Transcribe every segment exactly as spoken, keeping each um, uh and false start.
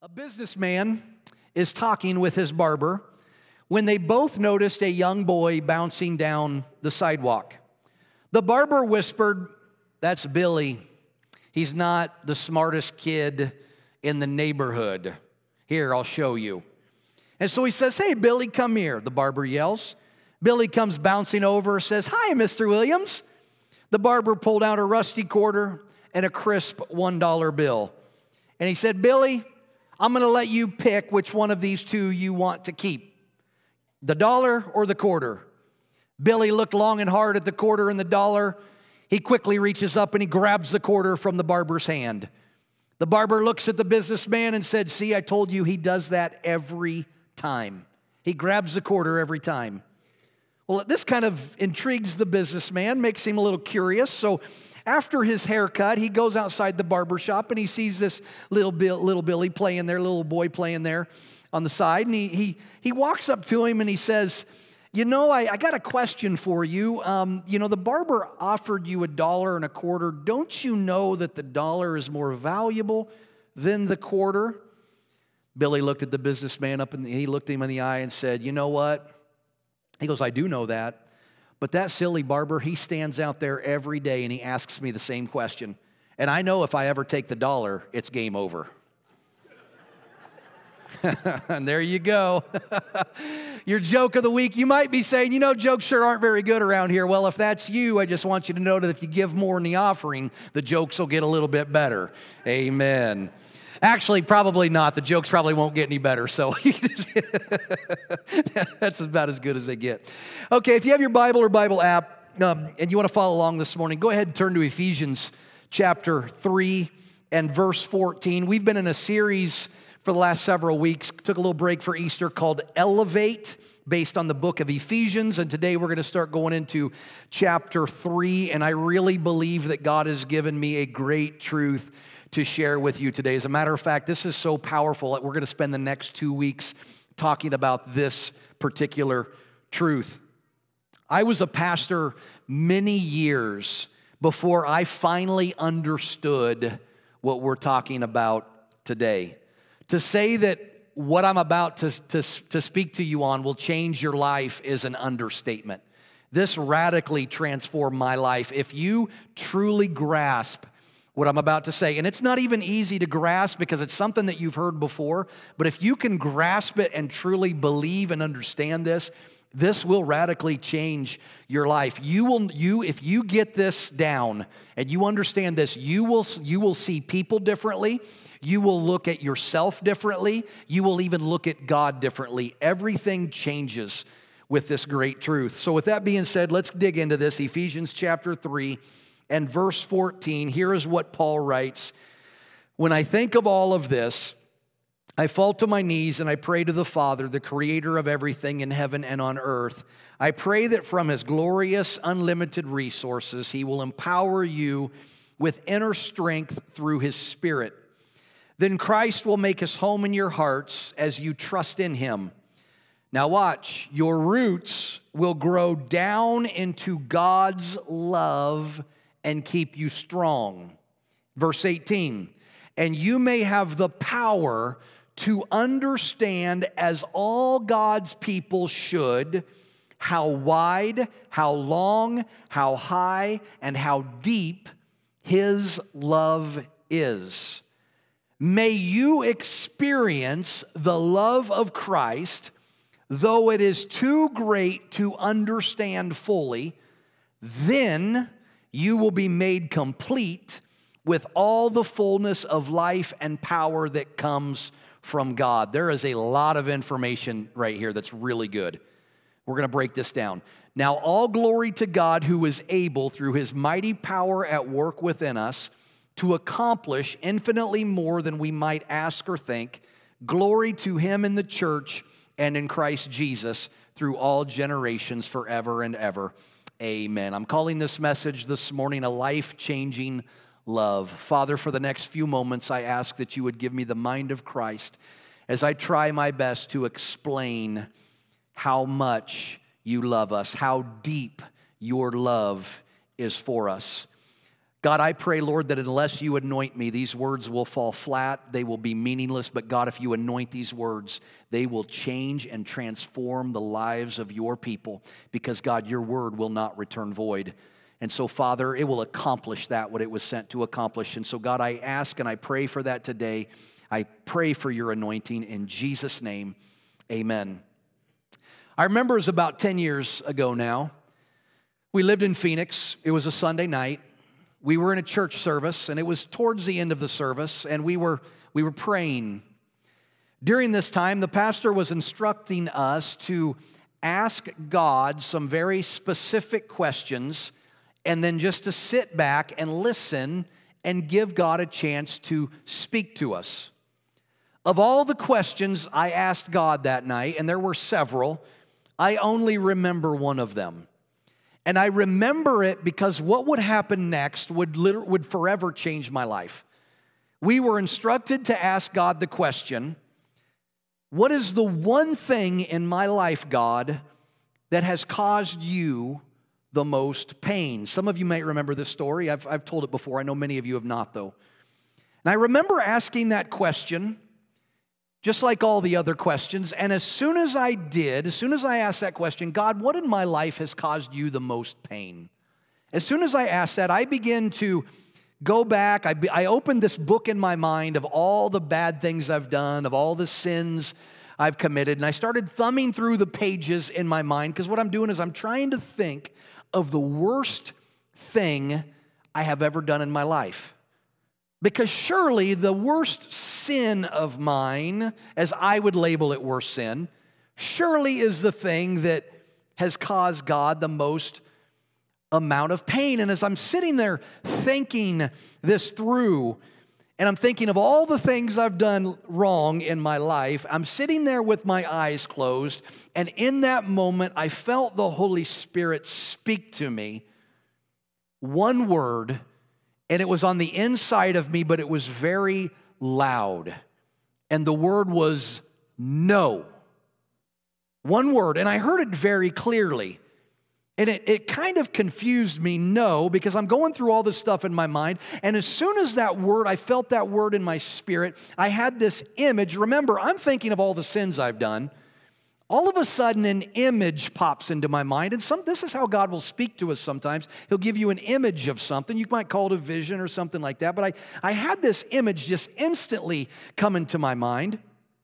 A businessman is talking with his barber when they both noticed a young boy bouncing down the sidewalk. The barber whispered, "That's Billy. He's not the smartest kid in the neighborhood. Here, I'll show you." And so he says, "Hey, Billy, come here," the barber yells. Billy comes bouncing over, says, "Hi, Mister Williams." The barber pulled out a rusty quarter and a crisp one dollar bill. And he said, "Billy, I'm going to let you pick which one of these two you want to keep, the dollar or the quarter." Billy looked long and hard at the quarter and the dollar. He quickly reaches up and he grabs the quarter from the barber's hand. The barber looks at the businessman and said, "See, I told you he does that every time. He grabs the quarter every time." Well, this kind of intrigues the businessman, makes him a little curious. So after his haircut, he goes outside the barber shop and he sees this little Bill, little Billy playing there, little boy playing there on the side. And he he, he walks up to him and he says, "You know, I, I got a question for you. Um, you know, the barber offered you a dollar and a quarter. Don't you know that the dollar is more valuable than the quarter?" Billy looked at the businessman up and he looked him in the eye and said, "You know what?" He goes, "I do know that. But that silly barber, he stands out there every day and he asks me the same question. And I know if I ever take the dollar, it's game over." And there you go. Your joke of the week. You might be saying, "You know, jokes sure aren't very good around here." Well, if that's you, I just want you to know that if you give more in the offering, the jokes will get a little bit better. Amen. Actually, probably not. The jokes probably won't get any better, so that's about as good as they get. Okay, if you have your Bible or Bible app um, and you want to follow along this morning, go ahead and turn to Ephesians chapter three and verse fourteen. We've been in a series for the last several weeks, took a little break for Easter, called Elevate, based on the book of Ephesians, and today we're going to start going into chapter three, and I really believe that God has given me a great truth to share with you today. As a matter of fact, this is so powerful that we're going to spend the next two weeks talking about this particular truth. I was a pastor many years before I finally understood what we're talking about today. To say that what I'm about to, to, to speak to you on will change your life is an understatement. This radically transformed my life. If you truly grasp what I'm about to say, and it's not even easy to grasp because it's something that you've heard before, but if you can grasp it and truly believe and understand this, this will radically change your life. You will, you, if you get this down and you understand this, you will, you will see people differently. You will look at yourself differently. You will even look at God differently. Everything changes with this great truth. So with that being said, let's dig into this. Ephesians chapter three and verse fourteen. Here is what Paul writes. "When I think of all of this, I fall to my knees and I pray to the Father, the creator of everything in heaven and on earth. I pray that from his glorious, unlimited resources, he will empower you with inner strength through his Spirit. Then Christ will make his home in your hearts as you trust in him. Now watch, your roots will grow down into God's love and keep you strong." Verse eighteen, "And you may have the power to understand, as all God's people should, how wide, how long, how high, and how deep his love is. May you experience the love of Christ, though it is too great to understand fully. Then you will be made complete with all the fullness of life and power that comes from God." There is a lot of information right here that's really good. We're going to break this down. "Now all glory to God, who is able, through his mighty power at work within us, to accomplish infinitely more than we might ask or think. Glory to him in the church and in Christ Jesus through all generations forever and ever. Amen." I'm calling this message this morning a life-changing love. Father, for the next few moments, I ask that you would give me the mind of Christ as I try my best to explain how much you love us, how deep your love is for us. God, I pray, Lord, that unless you anoint me, these words will fall flat. They will be meaningless. But God, if you anoint these words, they will change and transform the lives of your people. Because, God, your word will not return void. And so, Father, it will accomplish that, what it was sent to accomplish. And so, God, I ask and I pray for that today. I pray for your anointing in Jesus' name. Amen. I remember it was about ten years ago now. We lived in Phoenix. It was a Sunday night. We were in a church service, and it was towards the end of the service, and we were, we were praying. During this time, the pastor was instructing us to ask God some very specific questions, and then just to sit back and listen and give God a chance to speak to us. Of all the questions I asked God that night, and there were several, I only remember one of them. And I remember it because what would happen next would, literally, would forever change my life. We were instructed to ask God the question, what is the one thing in my life, God, that has caused you the most pain? Some of you may remember this story. I've, I've told it before. I know many of you have not, though. And I remember asking that question, just like all the other questions, and as soon as I did, as soon as I asked that question, God, what in my life has caused you the most pain? As soon as I asked that, I began to go back. I, I opened this book in my mind of all the bad things I've done, of all the sins I've committed, and I started thumbing through the pages in my mind, because what I'm doing is I'm trying to think of the worst thing I have ever done in my life. Because surely the worst sin of mine, as I would label it worst sin, surely is the thing that has caused God the most amount of pain. And as I'm sitting there thinking this through, and I'm thinking of all the things I've done wrong in my life, I'm sitting there with my eyes closed, and in that moment I felt the Holy Spirit speak to me one word. And it was on the inside of me, but it was very loud. And the word was no. One word, and I heard it very clearly. And it, it kind of confused me, no, because I'm going through all this stuff in my mind. And as soon as that word, I felt that word in my spirit, I had this image. Remember, I'm thinking of all the sins I've done. All of a sudden, an image pops into my mind, and some, this is how God will speak to us sometimes. He'll give you an image of something. You might call it a vision or something like that, but I, I had this image just instantly come into my mind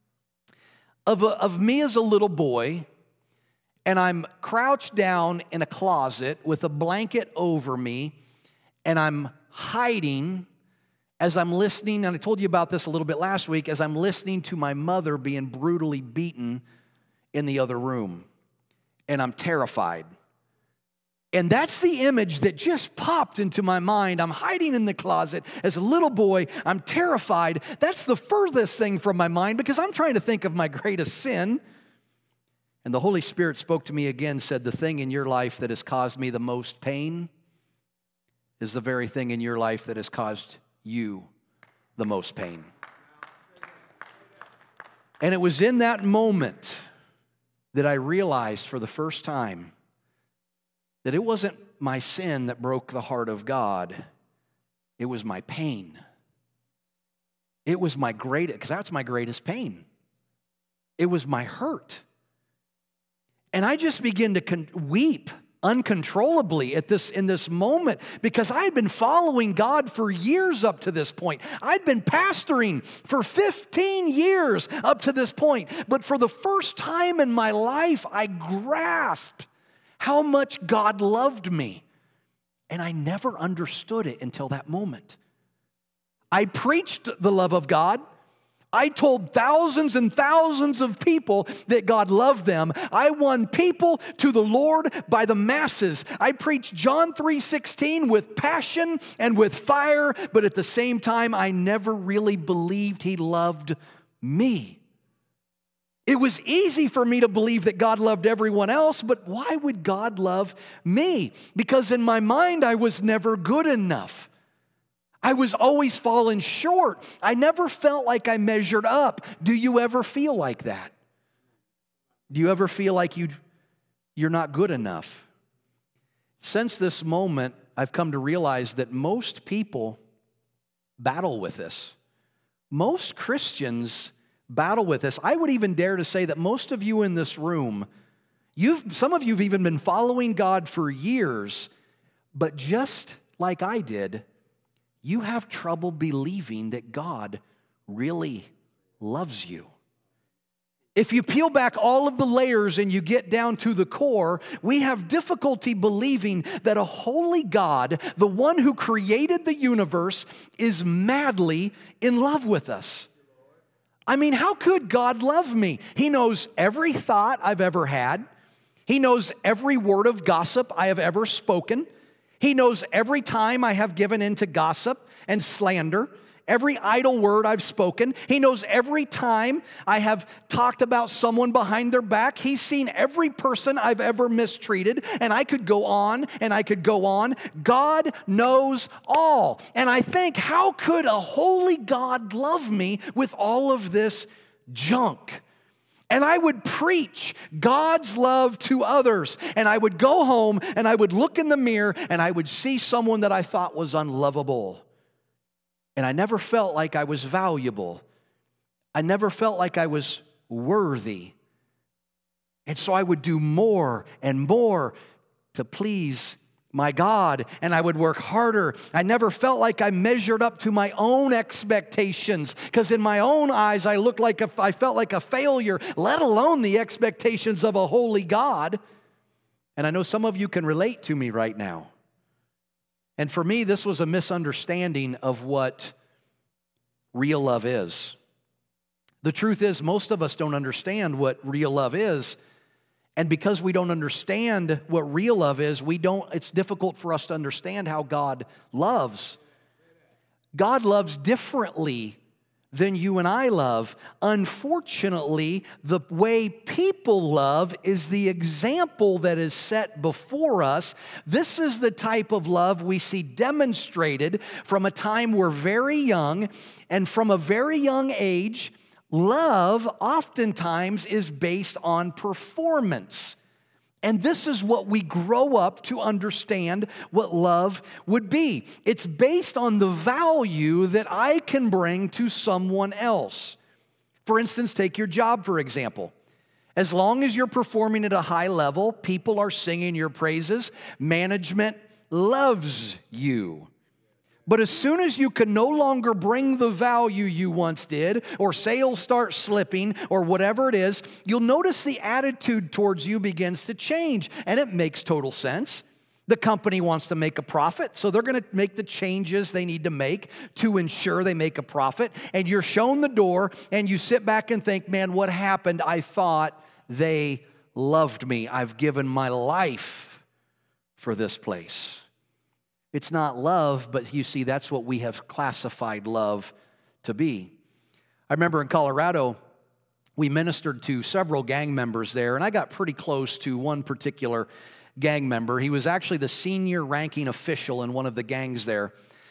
of, a, of me as a little boy, and I'm crouched down in a closet with a blanket over me, and I'm hiding as I'm listening, and I told you about this a little bit last week, as I'm listening to my mother being brutally beaten in the other room, and I'm terrified. And that's the image that just popped into my mind. I'm hiding in the closet as a little boy. I'm terrified. That's the furthest thing from my mind because I'm trying to think of my greatest sin. And the Holy Spirit spoke to me again, said, the thing in your life that has caused me the most pain is the very thing in your life that has caused you the most pain. And it was in that moment that I realized for the first time that it wasn't my sin that broke the heart of God. It was my pain. It was my greatest, because that's my greatest pain. It was my hurt. And I just began to con- weep uncontrollably at this in this moment because I had been following God for years up to this point. I'd been pastoring for fifteen years up to this point. But for the first time in my life, I grasped how much God loved me. And I never understood it until that moment. I preached the love of God. I told thousands and thousands of people that God loved them. I won people to the Lord by the masses. I preached John three sixteen with passion and with fire, but at the same time, I never really believed He loved me. It was easy for me to believe that God loved everyone else, but why would God love me? Because in my mind, I was never good enough. I was always falling short. I never felt like I measured up. Do you ever feel like that? Do you ever feel like you, you're not good enough? Since this moment, I've come to realize that most people battle with this. Most Christians battle with this. I would even dare to say that most of you in this room, you've, some of you have even been following God for years, but just like I did, you have trouble believing that God really loves you. If you peel back all of the layers and you get down to the core, we have difficulty believing that a holy God, the one who created the universe, is madly in love with us. I mean, how could God love me? He knows every thought I've ever had. He knows every word of gossip I have ever spoken. He knows every time I have given in to gossip and slander. Every idle word I've spoken. He knows every time I have talked about someone behind their back. He's seen every person I've ever mistreated. And I could go on and I could go on. God knows all. And I think, how could a holy God love me with all of this junk? And I would preach God's love to others. And I would go home and I would look in the mirror and I would see someone that I thought was unlovable. And I never felt like I was valuable. I never felt like I was worthy. And so I would do more and more to please my God, and I would work harder. I never felt like I measured up to my own expectations, because in my own eyes I looked like a, I felt like a failure, let alone the expectations of a holy God. And I know some of you can relate to me right now. And for me, this was a misunderstanding of what real love is. The truth is, most of us don't understand what real love is. And because we don't understand what real love is, we don't, it's difficult for us to understand how God loves. God loves differently than you and I love. Unfortunately, the way people love is the example that is set before us. This is the type of love we see demonstrated from a time we're very young, and from a very young age, love oftentimes is based on performance. And this is what we grow up to understand what love would be. It's based on the value that I can bring to someone else. For instance, take your job, for example. As long as you're performing at a high level, people are singing your praises, management loves you. But as soon as you can no longer bring the value you once did, or sales start slipping, or whatever it is, you'll notice the attitude towards you begins to change, and it makes total sense. The company wants to make a profit, so they're going to make the changes they need to make to ensure they make a profit, and you're shown the door, and you sit back and think, man, what happened? I thought they loved me. I've given my life for this place. It's not love, but you see, that's what we have classified love to be. I remember in Colorado, we ministered to several gang members there, and I got pretty close to one particular gang member. He was actually the senior ranking official in one of the gangs there.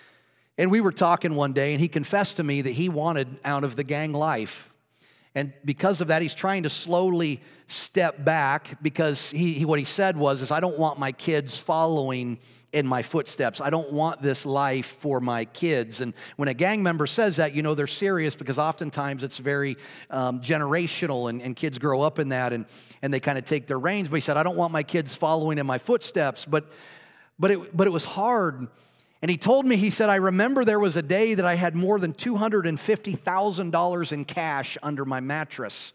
And we were talking one day, and he confessed to me that he wanted out of the gang life. And because of that, he's trying to slowly step back, because he, he what he said was, is I don't want my kids following in my footsteps. I don't want this life for my kids. And when a gang member says that, you know they're serious, because oftentimes it's very um, generational, and, and kids grow up in that, and, and they kind of take their reins. But he said, I don't want my kids following in my footsteps. But, but, it, but it was hard. And he told me, he said, I remember there was a day that I had more than two hundred fifty thousand dollars in cash under my mattress.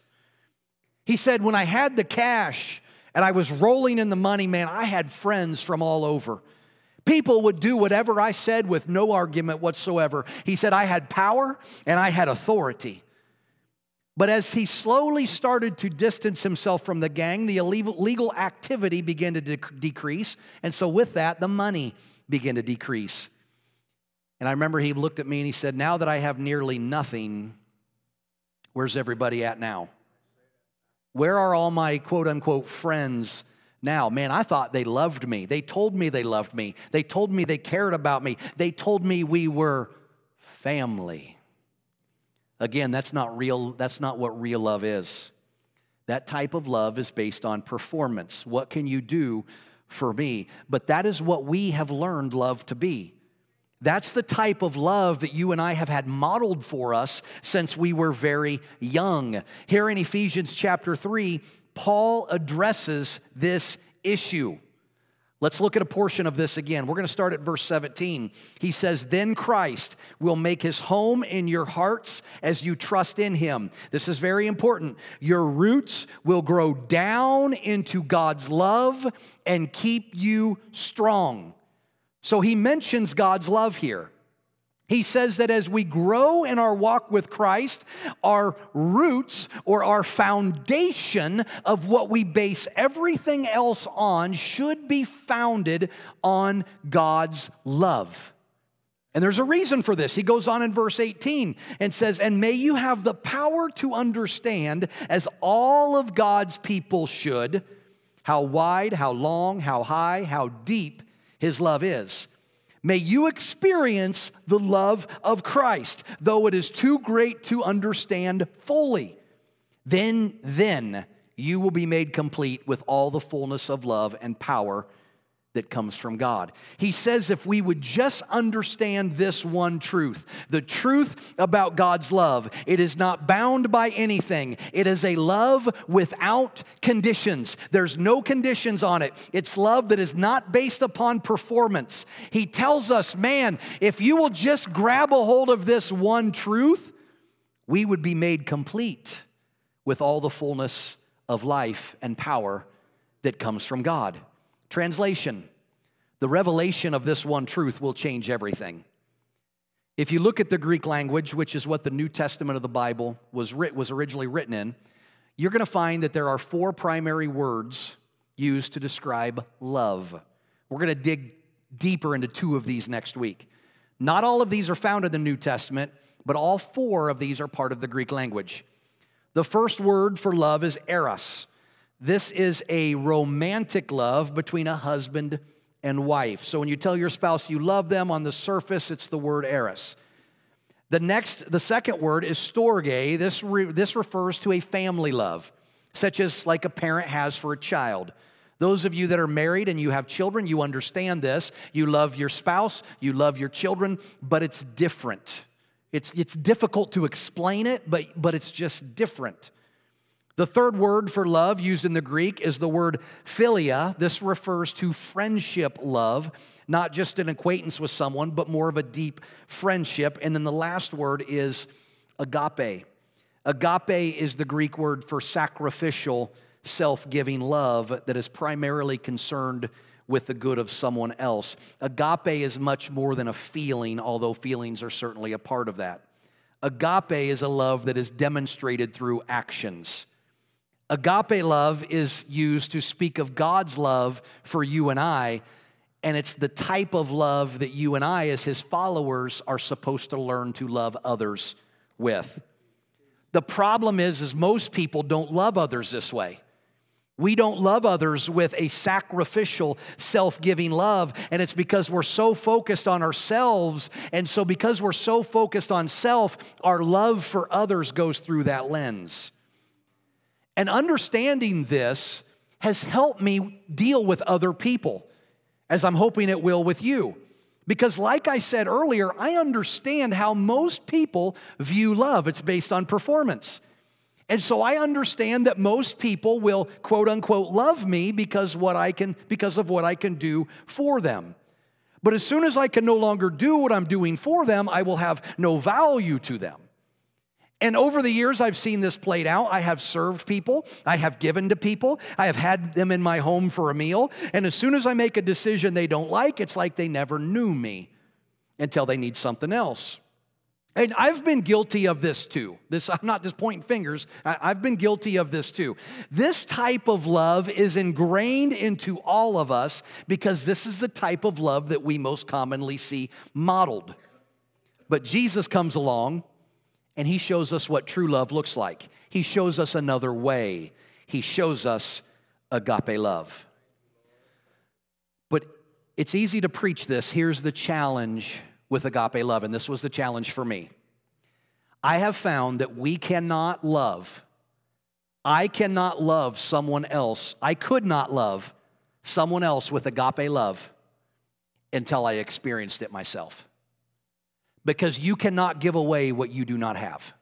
He said, when I had the cash and I was rolling in the money, man, I had friends from all over. People would do whatever I said with no argument whatsoever. He said, I had power and I had authority. But as he slowly started to distance himself from the gang, the illegal activity began to dec- decrease. And so with that, the money began to decrease. And I remember he looked at me and he said, now that I have nearly nothing, where's everybody at now? Where are all my quote-unquote friends now? Man, I thought they loved me. They told me they loved me. They told me they cared about me. They told me we were family. Again, that's not real. That's not what real love is. That type of love is based on performance. What can you do for me. But that is what we have learned love to be. That's the type of love that you and I have had modeled for us since we were very young. Here in Ephesians chapter three, Paul addresses this issue. Let's look at a portion of this again. We're going to start at verse seventeen. He says, "Then Christ will make his home in your hearts as you trust in him." This is very important. "Your roots will grow down into God's love and keep you strong." So he mentions God's love here. He says that as we grow in our walk with Christ, our roots or our foundation of what we base everything else on should be founded on God's love. And there's a reason for this. He goes on in verse eighteen and says, "And may you have the power to understand, as all of God's people should, how wide, how long, how high, how deep his love is. May you experience the love of Christ, though it is too great to understand fully. Then, then you will be made complete with all the fullness of love and power that comes from God." He says if we would just understand this one truth, the truth about God's love, it is not bound by anything. It is a love without conditions. There's no conditions on it. It's love that is not based upon performance. He tells us, man, if you will just grab a hold of this one truth, we would be made complete with all the fullness of life and power that comes from God. Translation: the revelation of this one truth will change everything. If you look at the Greek language, which is what the New Testament of the Bible was, writ- was originally written in, you're going to find that there are four primary words used to describe love. We're going to dig deeper into two of these next week. Not all of these are found in the New Testament, but all four of these are part of the Greek language. The first word for love is eros. This is a romantic love between a husband and wife. So when you tell your spouse you love them, on the surface, it's the word eros. The next, the second word is storge. This, re, this refers to a family love, such as like a parent has for a child. Those of you that are married and you have children, you understand this. You love your spouse, you love your children, but it's different. It's, it's difficult to explain it, but, but it's just different. The third word for love used in the Greek is the word philia. This refers to friendship love, not just an acquaintance with someone, but more of a deep friendship. And then the last word is agape. Agape is the Greek word for sacrificial, self-giving love that is primarily concerned with the good of someone else. Agape is much more than a feeling, although feelings are certainly a part of that. Agape is a love that is demonstrated through actions. Agape love is used to speak of God's love for you and I, and it's the type of love that you and I, as his followers, are supposed to learn to love others with. The problem is, is most people don't love others this way. We don't love others with a sacrificial, self-giving love, and it's because we're so focused on ourselves, and so because we're so focused on self, our love for others goes through that lens. And understanding this has helped me deal with other people, as I'm hoping it will with you. Because like I said earlier, I understand how most people view love. It's based on performance. And so I understand that most people will, quote unquote, love me because what I can, because of what I can do for them. But as soon as I can no longer do what I'm doing for them, I will have no value to them. And over the years, I've seen this played out. I have served people. I have given to people. I have had them in my home for a meal. And as soon as I make a decision they don't like, it's like they never knew me until they need something else. And I've been guilty of this too. This, I'm not just pointing fingers. I, I've been guilty of this too. This type of love is ingrained into all of us because this is the type of love that we most commonly see modeled. But Jesus comes along, and he shows us what true love looks like. He shows us another way. He shows us agape love. But it's easy to preach this. Here's the challenge with agape love, and this was the challenge for me. I have found that we cannot love, I cannot love someone else. I could not love someone else with agape love until I experienced it myself. Because you cannot give away what you do not have.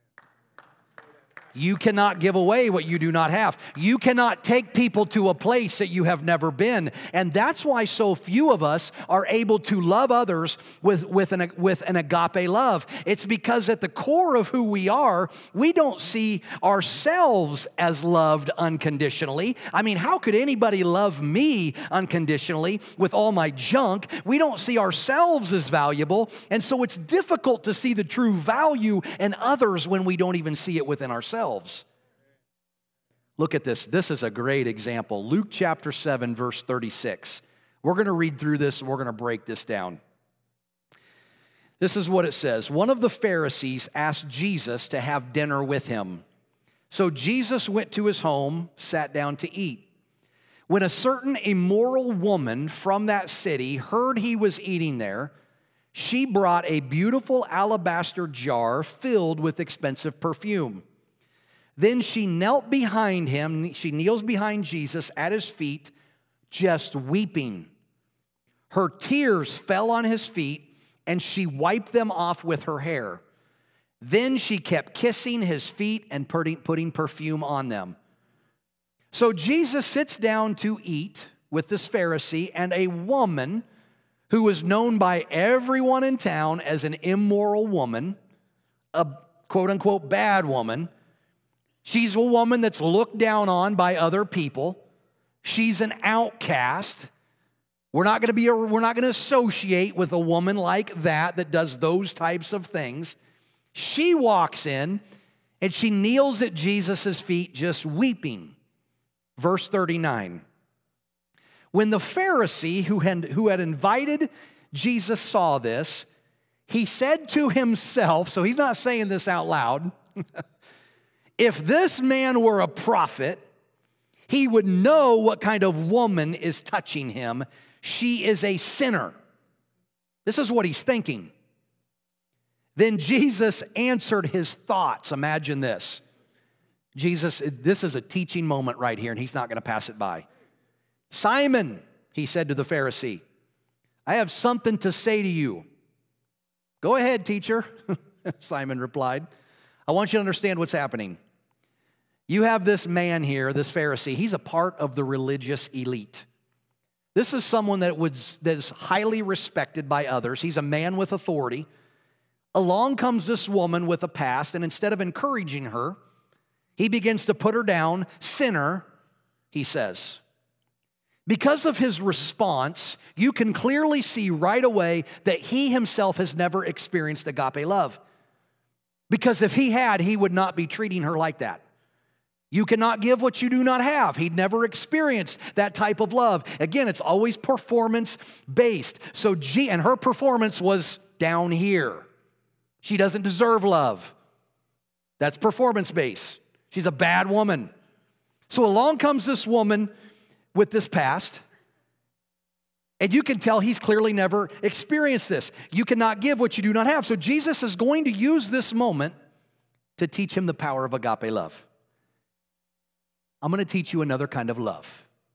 You cannot give away what you do not have. You cannot take people to a place that you have never been. And that's why so few of us are able to love others with, with, an, with an agape love. It's because at the core of who we are, we don't see ourselves as loved unconditionally. I mean, how could anybody love me unconditionally with all my junk? We don't see ourselves as valuable. And so it's difficult to see the true value in others when we don't even see it within ourselves. Look at this. This is a great example. Luke chapter seven, verse thirty-six. We're going to read through this and we're going to break this down. This is what it says. One of the Pharisees asked Jesus to have dinner with him. So Jesus went to his home, sat down to eat. When a certain immoral woman from that city heard he was eating there, she brought a beautiful alabaster jar filled with expensive perfume. Then she knelt behind him, she kneels behind Jesus at his feet, just weeping. Her tears fell on his feet, and she wiped them off with her hair. Then she kept kissing his feet and putting, putting perfume on them. So Jesus sits down to eat with this Pharisee and a woman who was known by everyone in town as an immoral woman, a quote-unquote bad woman. She's a woman that's looked down on by other people. She's an outcast. We're not going to be, a, we're not going to associate with a woman like that that does those types of things. She walks in and she kneels at Jesus' feet just weeping. Verse thirty-nine. When the Pharisee who had, who had invited Jesus saw this, he said to himself, so he's not saying this out loud, if this man were a prophet, he would know what kind of woman is touching him. She is a sinner. This is what he's thinking. Then Jesus answered his thoughts. Imagine this. Jesus, this is a teaching moment right here, and he's not going to pass it by. Simon, he said to the Pharisee, I have something to say to you. Go ahead, teacher, Simon replied. I want you to understand what's happening. You have this man here, this Pharisee. He's a part of the religious elite. This is someone that, would, that is highly respected by others. He's a man with authority. Along comes this woman with a past, and instead of encouraging her, he begins to put her down. Sinner, he says. Because of his response, you can clearly see right away that he himself has never experienced agape love. Because if he had, he would not be treating her like that. You cannot give what you do not have. He'd never experienced that type of love. Again, it's always performance-based. So, G, and her performance was down here. She doesn't deserve love. That's performance-based. She's a bad woman. So along comes this woman with this past, and you can tell he's clearly never experienced this. You cannot give what you do not have. So Jesus is going to use this moment to teach him the power of agape love. I'm going to teach you another kind of love.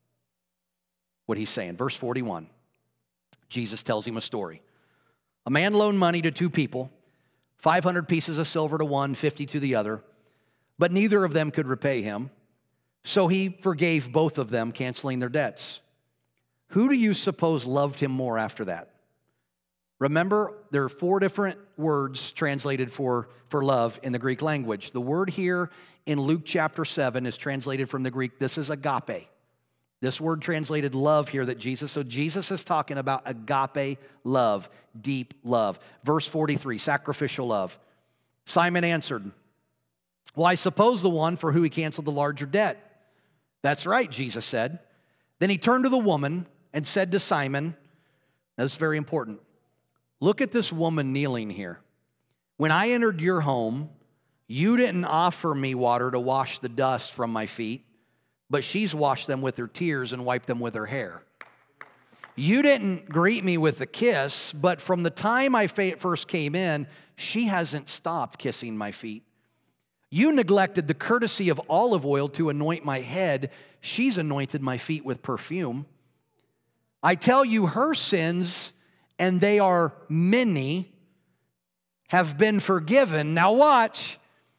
What he's saying. Verse forty-one. Jesus tells him a story. A man loaned money to two people, five hundred pieces of silver to one, fifty to the other, but neither of them could repay him. So he forgave both of them, canceling their debts. Who do you suppose loved him more after that? Remember, there are four different words translated for, for love in the Greek language. The word here in Luke chapter seven is translated from the Greek. This is agape. This word translated love here that Jesus, so Jesus is talking about agape love, deep love. Verse forty-three, sacrificial love. Simon answered, well, I suppose the one for who he canceled the larger debt. That's right, Jesus said. Then he turned to the woman and said to Simon, that's very important, look at this woman kneeling here. When I entered your home, you didn't offer me water to wash the dust from my feet, but she's washed them with her tears and wiped them with her hair. You didn't greet me with a kiss, but from the time I first came in, she hasn't stopped kissing my feet. You neglected the courtesy of olive oil to anoint my head. She's anointed my feet with perfume. I tell you, her sins, and they are many, have been forgiven. Now watch.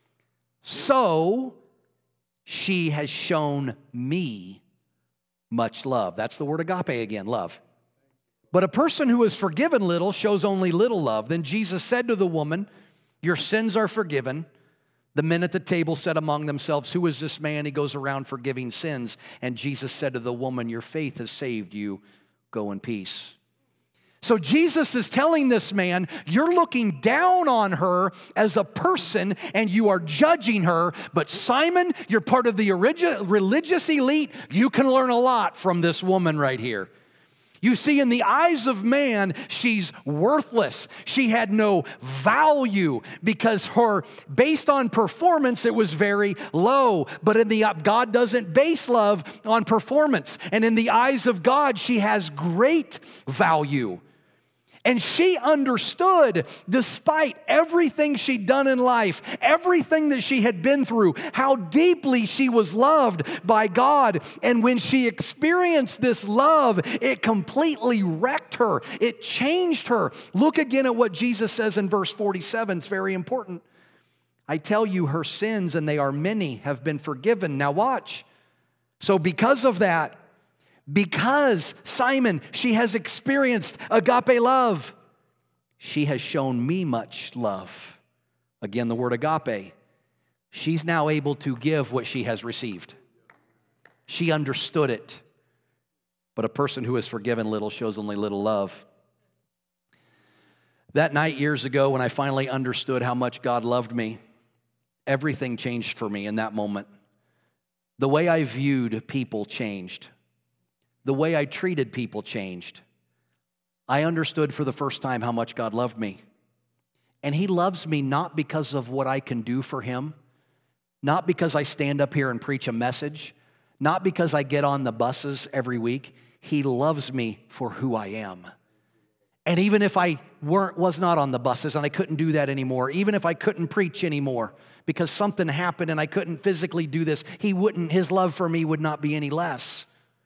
So she has shown me much love. That's the word agape again, love. But a person who is forgiven little shows only little love. Then Jesus said to the woman, your sins are forgiven. The men at the table said among themselves, who is this man? He goes around forgiving sins. And Jesus said to the woman, your faith has saved you. Go in peace. So Jesus is telling this man, you're looking down on her as a person and you are judging her. But Simon, you're part of the origi- religious elite. You can learn a lot from this woman right here. You see, in the eyes of man, she's worthless. She had no value because her, based on performance, it was very low. But in the God doesn't base love on performance. And in the eyes of God, she has great value. And she understood, despite everything she'd done in life, everything that she had been through, how deeply she was loved by God. And when she experienced this love, it completely wrecked her. It changed her. Look again at what Jesus says in verse forty-seven. It's very important. I tell you, her sins, and they are many, have been forgiven. Now watch. So because of that, because Simon, she has experienced agape love, she has shown me much love. Again, the word agape. She's now able to give what she has received. She understood it. But a person who is forgiven little shows only little love. That night years ago when I finally understood how much God loved me, everything changed for me in that moment. The way I viewed people changed. The way I treated people changed. I understood for the first time how much God loved me. And He loves me not because of what I can do for Him, not because I stand up here and preach a message, not because I get on the buses every week. He loves me for who I am. And even if I weren't, was not on the buses and I couldn't do that anymore, even if I couldn't preach anymore because something happened and I couldn't physically do this, He wouldn't, His love for me would not be any less.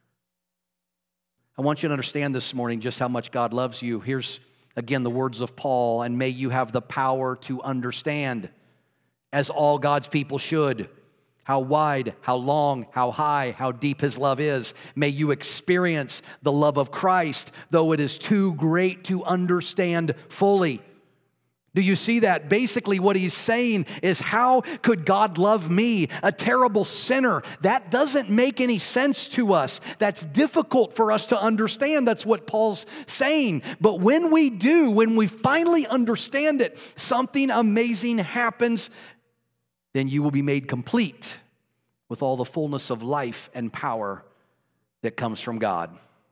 I want you to understand this morning just how much God loves you. Here's, again, the words of Paul, and may you have the power to understand, as all God's people should, how wide, how long, how high, how deep His love is. May you experience the love of Christ, though it is too great to understand fully. Do you see that? Basically what he's saying is, how could God love me, a terrible sinner? That doesn't make any sense to us. That's difficult for us to understand. That's what Paul's saying. But when we do, when we finally understand it, something amazing happens. Then you will be made complete with all the fullness of life and power that comes from God.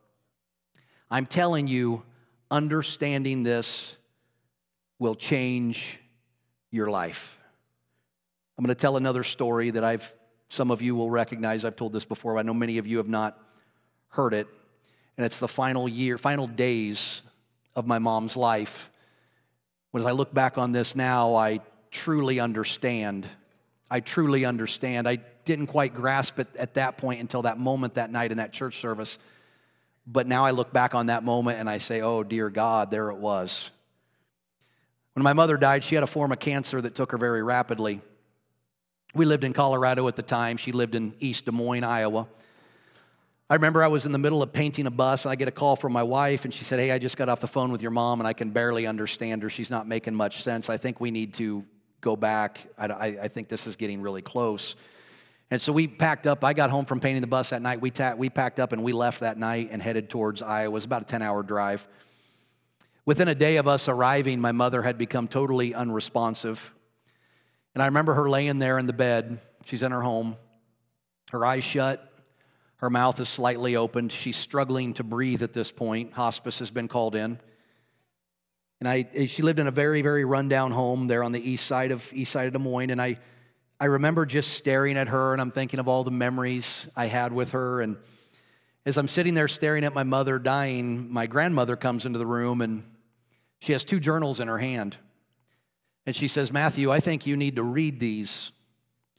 I'm telling you, understanding this will change your life. I'm going to tell another story that I've, some of you will recognize. I've told this before, but I know many of you have not heard it. And it's the final year, final days of my mom's life. When I look back on this now, I truly understand. I truly understand. I didn't quite grasp it at that point until that moment that night in that church service. But now I look back on that moment and I say, oh, dear God, there it was. When my mother died, she had a form of cancer that took her very rapidly. We lived in Colorado at the time. She lived in East Des Moines, Iowa. I remember I was in the middle of painting a bus, and I get a call from my wife, and she said, hey, I just got off the phone with your mom, and I can barely understand her. She's not making much sense. I think we need to go back. I, I, I think this is getting really close. And so we packed up. I got home from painting the bus that night. We, ta- we packed up, and we left that night and headed towards Iowa. It was about a ten-hour drive. Within a day of us arriving, my mother had become totally unresponsive. And I remember her laying there in the bed. She's in her home. Her eyes shut. Her mouth is slightly opened. She's struggling to breathe at this point. Hospice has been called in. And I, she lived in a very, very rundown home there on the east side of east side of Des Moines. And I, I remember just staring at her, and I'm thinking of all the memories I had with her. And as I'm sitting there staring at my mother dying, my grandmother comes into the room, and she has two journals in her hand. And she says, Matthew, I think you need to read these.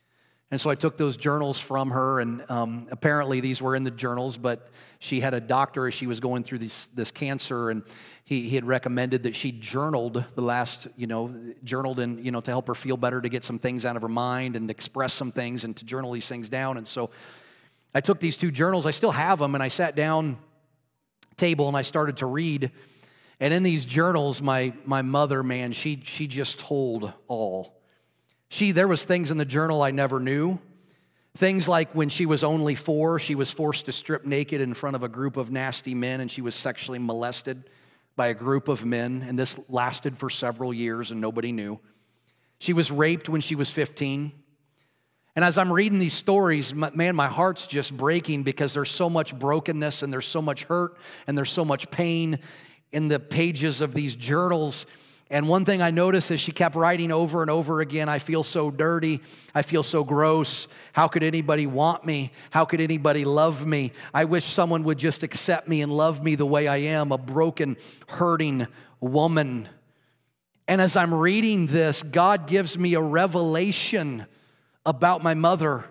And so I took those journals from her, and um, apparently these were in the journals, but she had a doctor as she was going through this, this cancer, and he, he had recommended that she journaled the last, you know, journaled and, you know, to help her feel better, to get some things out of her mind and express some things and to journal these things down. And so I took these two journals, I still have them, and I sat down table and I started to read. And in these journals, my, my mother, man, she, she just told all. She, there was things in the journal I never knew. Things like when she was only four, she was forced to strip naked in front of a group of nasty men, and she was sexually molested by a group of men, and this lasted for several years and nobody knew. She was raped when she was fifteen. And as I'm reading these stories, man, my heart's just breaking because there's so much brokenness and there's so much hurt and there's so much pain in the pages of these journals. And one thing I noticed is she kept writing over and over again, I feel so dirty, I feel so gross, how could anybody want me, how could anybody love me, I wish someone would just accept me and love me the way I am, a broken, hurting woman. And as I'm reading this, God gives me a revelation about my mother.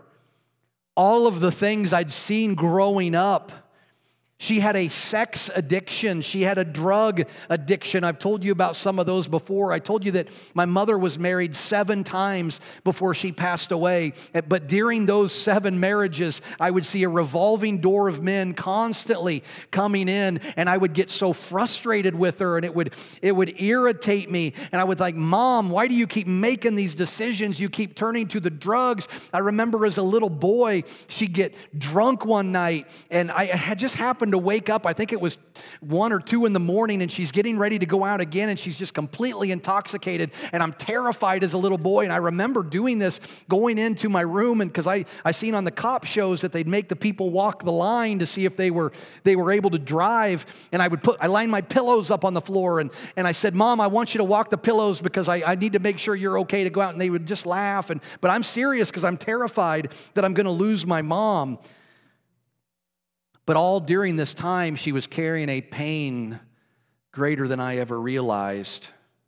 All of the things I'd seen growing up. She had a sex addiction. She had a drug addiction. I've told you about some of those before. I told you that my mother was married seven times before she passed away. But during those seven marriages, I would see a revolving door of men constantly coming in, and I would get so frustrated with her, and it would, it would irritate me. And I would like, Mom, why do you keep making these decisions? You keep turning to the drugs. I remember as a little boy, she'd get drunk one night, and I had just happened to wake up, I think it was one or two in the morning, and she's getting ready to go out again, and she's just completely intoxicated, and I'm terrified as a little boy. And I remember doing this, going into my room, and because I, I seen on the cop shows that they'd make the people walk the line to see if they were they were able to drive, and I would put, I lined my pillows up on the floor, and, and I said, Mom, I want you to walk the pillows because I, I need to make sure you're okay to go out, and they would just laugh, and but I'm serious because I'm terrified that I'm going to lose my mom. But all during this time, she was carrying a pain greater than I ever realized.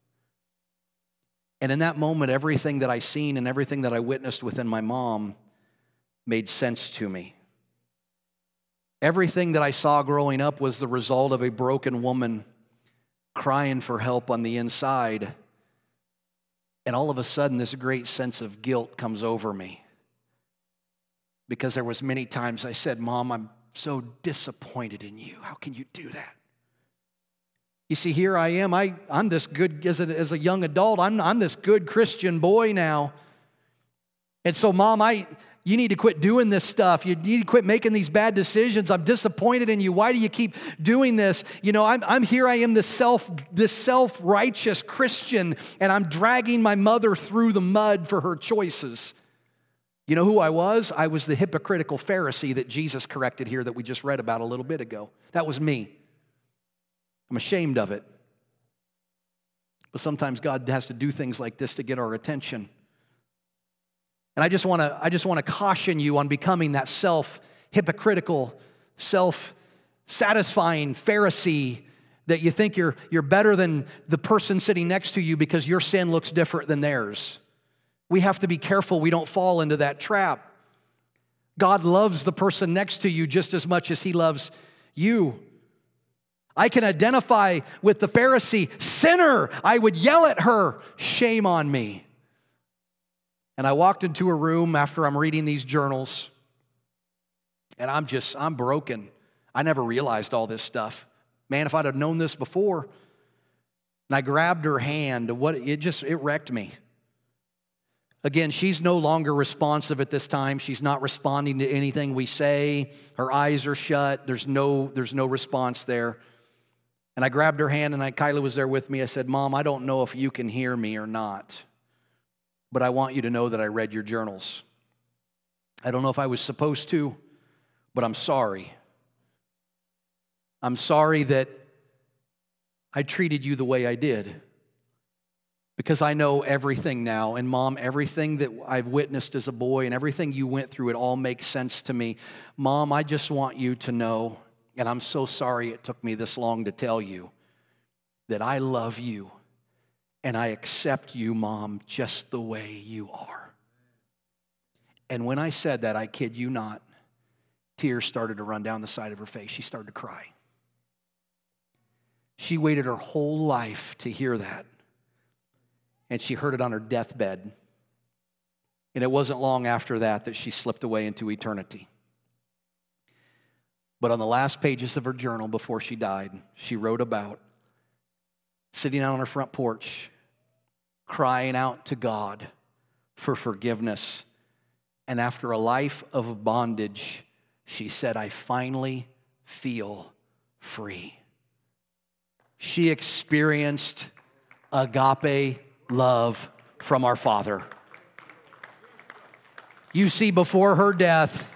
And in that moment, everything that I seen and everything that I witnessed within my mom made sense to me. Everything that I saw growing up was the result of a broken woman crying for help on the inside. And all of a sudden, this great sense of guilt comes over me. Because there was many times I said, Mom, I'm so disappointed in you. How can you do that? You see, here I am. I, I'm this good, as a, as a young adult, I'm, I'm this good Christian boy now. And so, Mom, I, you need to quit doing this stuff. You need to quit making these bad decisions. I'm disappointed in you. Why do you keep doing this? You know, I'm, I'm here. I am this self, this self-righteous Christian, and I'm dragging my mother through the mud for her choices. You know who I was? I was the hypocritical Pharisee that Jesus corrected here that we just read about a little bit ago. That was me. I'm ashamed of it. But sometimes God has to do things like this to get our attention. And I just want to I just want to caution you on becoming that self-hypocritical, self-satisfying Pharisee that you think you're, you're better than the person sitting next to you because your sin looks different than theirs. We have to be careful we don't fall into that trap. God loves the person next to you just as much as He loves you. I can identify with the Pharisee, sinner. I would yell at her, shame on me. And I walked into a room after I'm reading these journals, and I'm just, I'm broken. I never realized all this stuff. Man, if I'd have known this before, and I grabbed her hand, what it just, it wrecked me. Again, she's no longer responsive at this time. She's not responding to anything we say. Her eyes are shut. There's no, there's no response there. And I grabbed her hand, and I, Kyla was there with me. I said, Mom, I don't know if you can hear me or not, but I want you to know that I read your journals. I don't know if I was supposed to, but I'm sorry. I'm sorry that I treated you the way I did. Because I know everything now. And Mom, everything that I've witnessed as a boy and everything you went through, it all makes sense to me. Mom, I just want you to know, and I'm so sorry it took me this long to tell you, that I love you and I accept you, Mom, just the way you are. And when I said that, I kid you not, tears started to run down the side of her face. She started to cry. She waited her whole life to hear that. And she heard it on her deathbed. And it wasn't long after that that she slipped away into eternity. But on the last pages of her journal before she died, she wrote about sitting out on her front porch, crying out to God for forgiveness. And after a life of bondage, she said, I finally feel free. She experienced agape love from our Father. You see, before her death,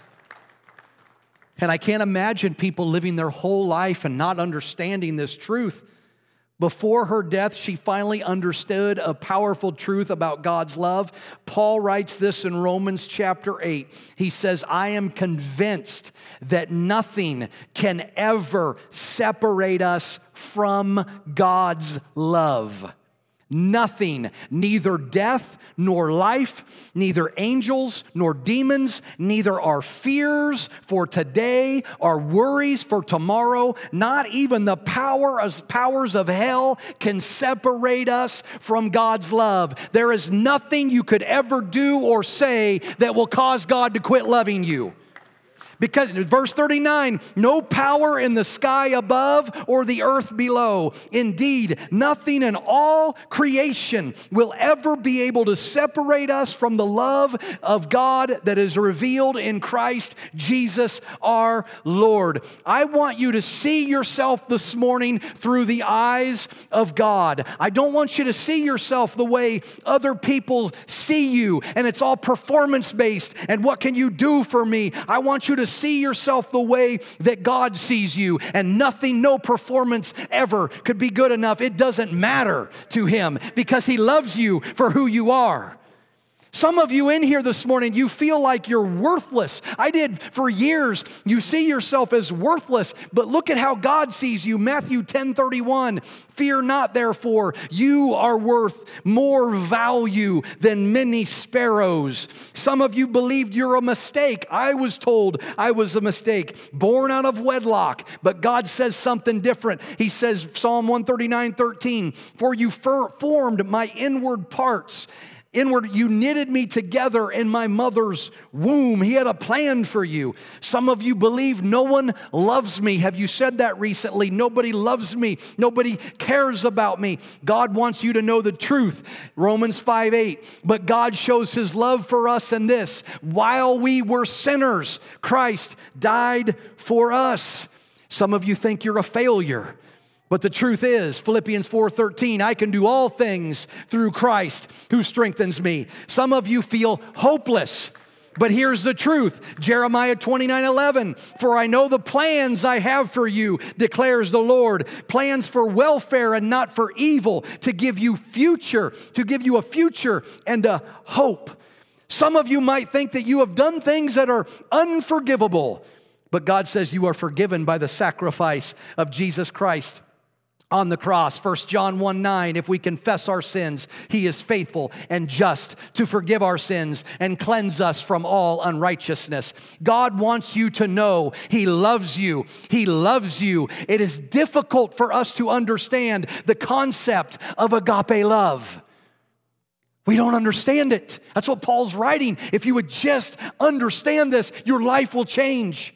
and I can't imagine people living their whole life and not understanding this truth. Before her death, she finally understood a powerful truth about God's love. Paul writes this in Romans chapter eight. He says, I am convinced that nothing can ever separate us from God's love. Nothing, neither death nor life, neither angels nor demons, neither our fears for today, our worries for tomorrow, not even the power of, powers of hell can separate us from God's love. There is nothing you could ever do or say that will cause God to quit loving you. Because, verse thirty-nine, no power in the sky above or the earth below. Indeed, nothing in all creation will ever be able to separate us from the love of God that is revealed in Christ Jesus our Lord. I want you to see yourself this morning through the eyes of God. I don't want you to see yourself the way other people see you, and it's all performance-based, and what can you do for me? I want you to see yourself the way that God sees you, and nothing, no performance ever could be good enough. It doesn't matter to Him because He loves you for who you are. Some of you in here this morning, you feel like you're worthless. I did for years. You see yourself as worthless, but look at how God sees you. Matthew ten thirty-one, fear not therefore, you are worth more value than many sparrows. Some of you believed you're a mistake. I was told I was a mistake, born out of wedlock, but God says something different. He says, Psalm one thirty-nine thirteen, for you formed my inward parts. Inward, you knitted me together in my mother's womb. He had a plan for you. Some of you believe no one loves me. Have you said that recently? Nobody loves me. Nobody cares about me. God wants you to know the truth. Romans five eight. But God shows His love for us in this: while we were sinners, Christ died for us. Some of you think you're a failure. But the truth is, Philippians four thirteen, I can do all things through Christ who strengthens me. Some of you feel hopeless. But here's the truth, Jeremiah twenty-nine eleven, for I know the plans I have for you, declares the Lord, plans for welfare and not for evil, to give you future, to give you a future and a hope. Some of you might think that you have done things that are unforgivable, but God says you are forgiven by the sacrifice of Jesus Christ on the cross. First John one nine, if we confess our sins, He is faithful and just to forgive our sins and cleanse us from all unrighteousness. God wants you to know He loves you. He loves you. It is difficult for us to understand the concept of agape love. We don't understand it. That's what Paul's writing. If you would just understand this, your life will change.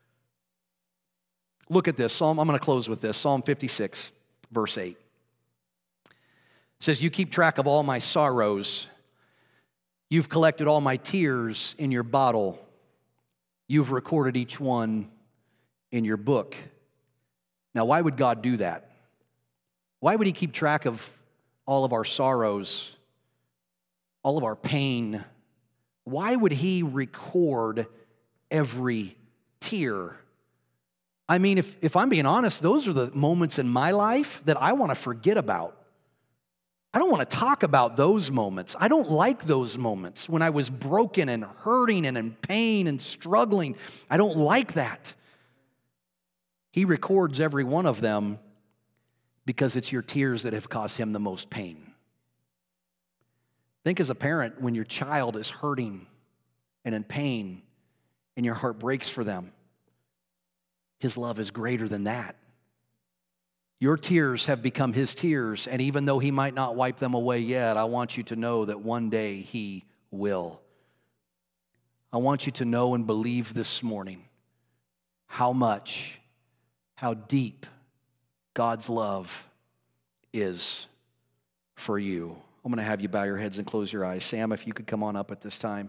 Look at this. Psalm, I'm going to close with this. Psalm fifty-six. Verse eight. It says, you keep track of all my sorrows. You've collected all my tears in your bottle. You've recorded each one in your book. Now, why would God do that? Why would He keep track of all of our sorrows, all of our pain? Why would He record every tear? I mean, if, if I'm being honest, those are the moments in my life that I want to forget about. I don't want to talk about those moments. I don't like those moments when I was broken and hurting and in pain and struggling. I don't like that. He records every one of them because it's your tears that have caused Him the most pain. Think as a parent when your child is hurting and in pain, and your heart breaks for them, His love is greater than that. Your tears have become His tears, and even though He might not wipe them away yet, I want you to know that one day He will. I want you to know and believe this morning how much, how deep God's love is for you. I'm going to have you bow your heads and close your eyes. Sam, if you could come on up at this time.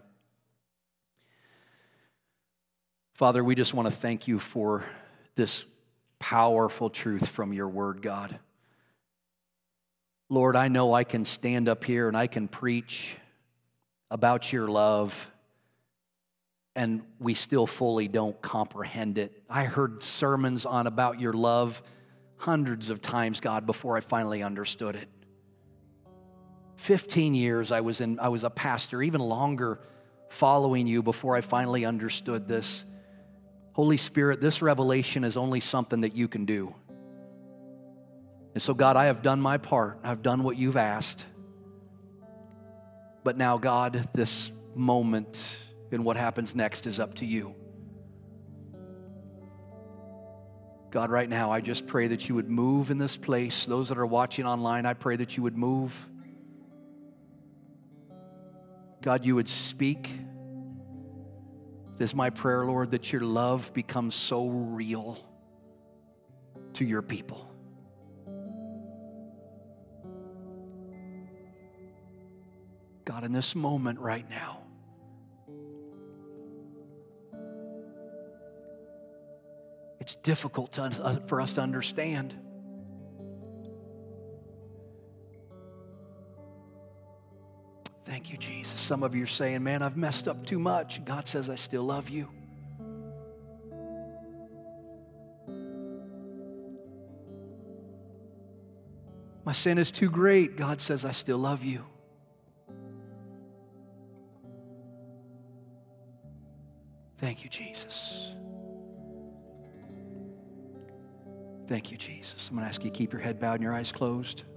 Father, we just want to thank you for this powerful truth from your word, God. Lord, I know I can stand up here and I can preach about your love, and we still fully don't comprehend it. I heard sermons on about your love hundreds of times, God, before I finally understood it. Fifteen years I was in, I was a pastor, even longer, following you before I finally understood this. Holy Spirit, this revelation is only something that you can do. And so, God, I have done my part. I've done what you've asked. But now, God, this moment and what happens next is up to you. God, right now, I just pray that you would move in this place. Those that are watching online, I pray that you would move. God, you would speak. It is my prayer, Lord, that your love becomes so real to your people. God, in this moment right now, it's difficult to, uh, for us to understand. Thank you, Jesus. Some of you are saying, man, I've messed up too much. God says, I still love you. My sin is too great. God says, I still love you. Thank you, Jesus. Thank you, Jesus. I'm going to ask you to keep your head bowed and your eyes closed.